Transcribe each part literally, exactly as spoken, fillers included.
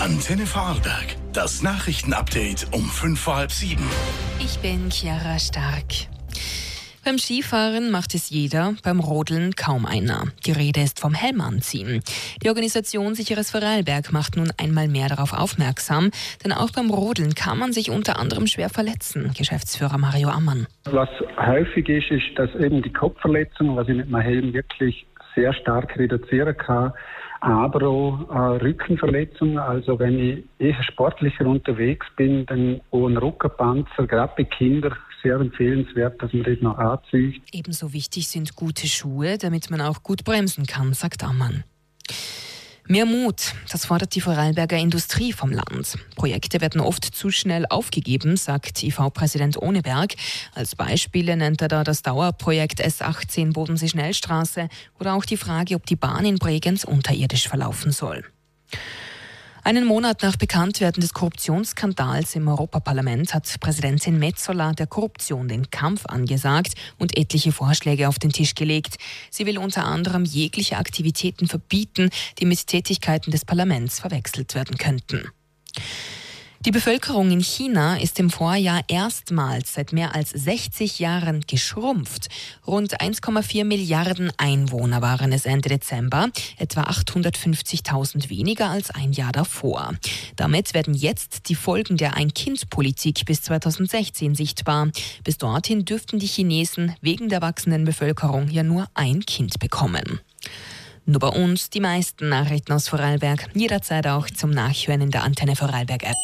Antenne Vorarlberg. Das Nachrichtenupdate um fünf vor halb sieben. Ich bin Chiara Stark. Beim Skifahren macht es jeder, beim Rodeln kaum einer. Die Rede ist vom Helm anziehen. Die Organisation Sicheres Vorarlberg macht nun einmal mehr darauf aufmerksam, denn auch beim Rodeln kann man sich unter anderem schwer verletzen. Geschäftsführer Mario Ammann. Was häufig ist, ist, dass eben die Kopfverletzung, was ich mit meinem Helm wirklich sehr stark reduzieren kann, aber auch äh, Rückenverletzungen. Also wenn ich eher sportlicher unterwegs bin, dann auch ein Rückenpanzer, gerade bei Kindern, sehr empfehlenswert, dass man das noch anzieht. Ebenso wichtig sind gute Schuhe, damit man auch gut bremsen kann, sagt Ammann. Mehr Mut, das fordert die Vorarlberger Industrie vom Land. Projekte werden oft zu schnell aufgegeben, sagt I V-Präsident Ohneberg. Als Beispiele nennt er da das Dauerprojekt S achtzehn Bodensee-Schnellstraße oder auch die Frage, ob die Bahn in Bregenz unterirdisch verlaufen soll. Einen Monat nach Bekanntwerden des Korruptionsskandals im Europaparlament hat Präsidentin Metsola der Korruption den Kampf angesagt und etliche Vorschläge auf den Tisch gelegt. Sie will unter anderem jegliche Aktivitäten verbieten, die mit Tätigkeiten des Parlaments verwechselt werden könnten. Die Bevölkerung in China ist im Vorjahr erstmals seit mehr als sechzig Jahren geschrumpft. Rund eins Komma vier Milliarden Einwohner waren es Ende Dezember, etwa achthundertfünfzigtausend weniger als ein Jahr davor. Damit werden jetzt die Folgen der Ein-Kind-Politik bis zweitausendsechzehn sichtbar. Bis dorthin dürften die Chinesen wegen der wachsenden Bevölkerung ja nur ein Kind bekommen. Nur bei uns die meisten Nachrichten aus Vorarlberg, jederzeit auch zum Nachhören in der Antenne Vorarlberg App.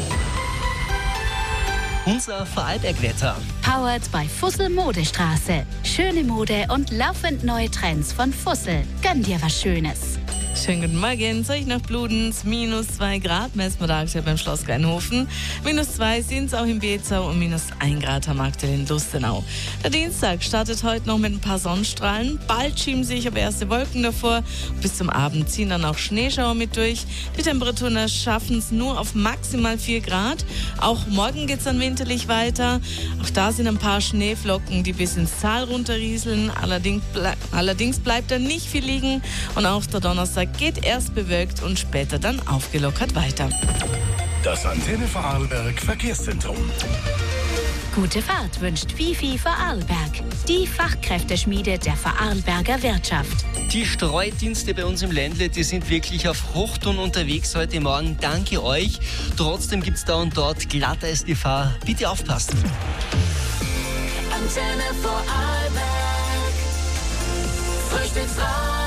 Unser Vorarlberg-Wetter. Powered by Fussel Modestraße. Schöne Mode und laufend neue Trends von Fussel. Gönn dir was Schönes. Schönen guten Morgen, soll ich nach Bludenz, minus zwei Grad messen wir da aktuell beim Schloss Kleinhofen. Minus zwei sind es auch in Bezau und minus ein Grad haben wir aktuell in Lustenau. Der Dienstag startet heute noch mit ein paar Sonnenstrahlen. Bald schieben sich aber erste Wolken davor. Bis zum Abend ziehen dann auch Schneeschauer mit durch. Die Temperaturen schaffen es nur auf maximal vier Grad. Auch morgen geht es dann winterlich weiter. Auch da sind ein paar Schneeflocken, die bis ins Tal runterrieseln. Allerdings, ble- allerdings bleibt da nicht viel liegen. Und auch der Donnerstag geht erst bewölkt und später dann aufgelockert weiter. Das Antenne Vorarlberg Verkehrszentrum. Gute Fahrt wünscht Fifi Vorarlberg. Die Fachkräfteschmiede der Vorarlberger Wirtschaft. Die Streudienste bei uns im Ländle, die sind wirklich auf Hochtouren unterwegs heute Morgen. Danke euch. Trotzdem gibt es da und dort Glatteisgefahr. Bitte aufpassen. Antenne Vorarlberg. Frühstücksradio.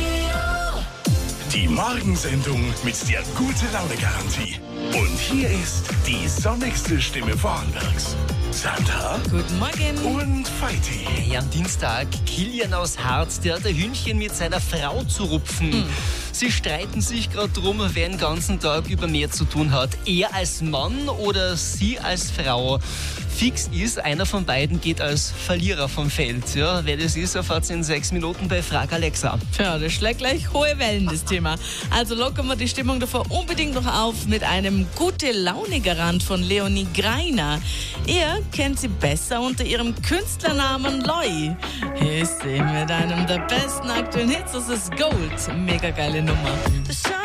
Die Morgensendung mit der Gute-Laune-Garantie. Und hier ist die sonnigste Stimme Vorarlbergs. Sandra. Guten Morgen. Und Feiti. Hey, am Dienstag, Kilian aus Harz, der hat ein Hühnchen mit seiner Frau zu rupfen. Hm. Sie streiten sich gerade drum, wer den ganzen Tag über mehr zu tun hat. Er als Mann oder sie als Frau. Fix ist, einer von beiden geht als Verlierer vom Feld. Ja, wer das ist, erfahrt in sechs Minuten bei Frag Alexa. Ja, das schlägt gleich hohe Wellen, das Thema. Also lockern wir die Stimmung davor unbedingt noch auf mit einem Gute-Laune-Garant von Leonie Greiner. Ihr kennt sie besser unter ihrem Künstlernamen Loi. Hier ist sie mit einem der besten aktuellen Hits, das ist Gold. Mega geile Nummer.